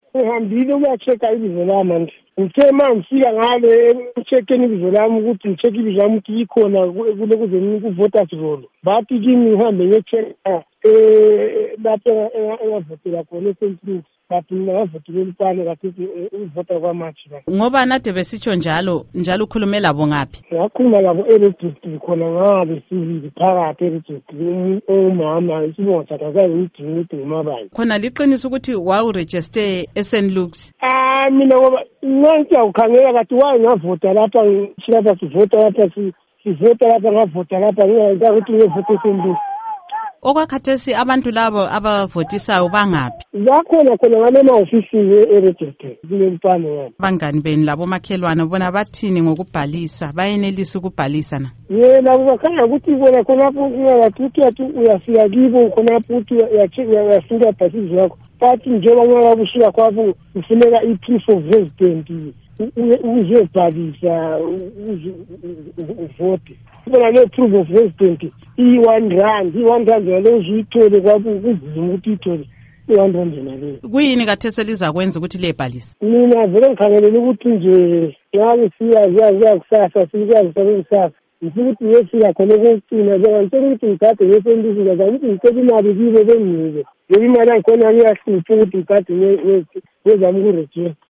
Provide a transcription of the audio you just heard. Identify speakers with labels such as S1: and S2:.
S1: ngihambile ukuyachecka ibizo lami manje. Ngithe mangifika ngale ucheckeni ibizo lami ukuthi ngicheck ibizo lami ukuthi ikhona kule kuze ku-voters roll. Bathi kimi ngihambe ngiyechecka lapho engavotela khona eSt Luke's. Bathi mina ngavotela uLupane kathi uvota kwaMachi.
S2: Ngoba nade besitsho njalo ukhulume labo ngaphi?
S1: Ngakhuluma labo e-district khona ngabe siphakathi e-district umama isibongo sakhe akayidingi umabani.
S2: Khona liqiniso ukuthi wawuregister eSt Luke's?
S1: Mina ngoba ngiyawukhangela kathi waye ngavota lapha ngishilapha sivota lapha sivota lapha ngavota lapha ngiyakwazi ukuthi ngivota eSt Luke's.
S2: Okwakhathesi abantu labo abavotisayo bangaphi?
S1: Bakhona ngale ma-ofisi e-register kulempane yabo.
S2: Abangani beni labo makhelwane bona bathini ngokubhalisa? Bayenelisa ukubhalisa na?
S1: Labo bakhanya ukuthi bona khonapho ungathi uyafika kibo khonapho ukuthi uyafika bhasizi yakho. Bathi njengoba ngiyabushiya kwabo ufuneka i-proof of resident uzobhalisa uvote. Bona le-proof of resident i-R1 yalo uzuyithole kwabo kuzima ukuthi ithole i-R1 naleyo.
S2: Kuyini kathese lizakwenza ukuthi lebhalise?
S1: Mina vele ngikhangelele ukuthi nje ngabe siyazi kusasa sikwazi kusasa. Ngifuna ukuthi ngiyefika khona kokugcina ngicela ukuthi ngigade ngeSt ngazama ukuthi ngicela imali kibo benginike. Leyo imali yakhona ngiyahlupha ukuthi ngigade ngezama ukurejista.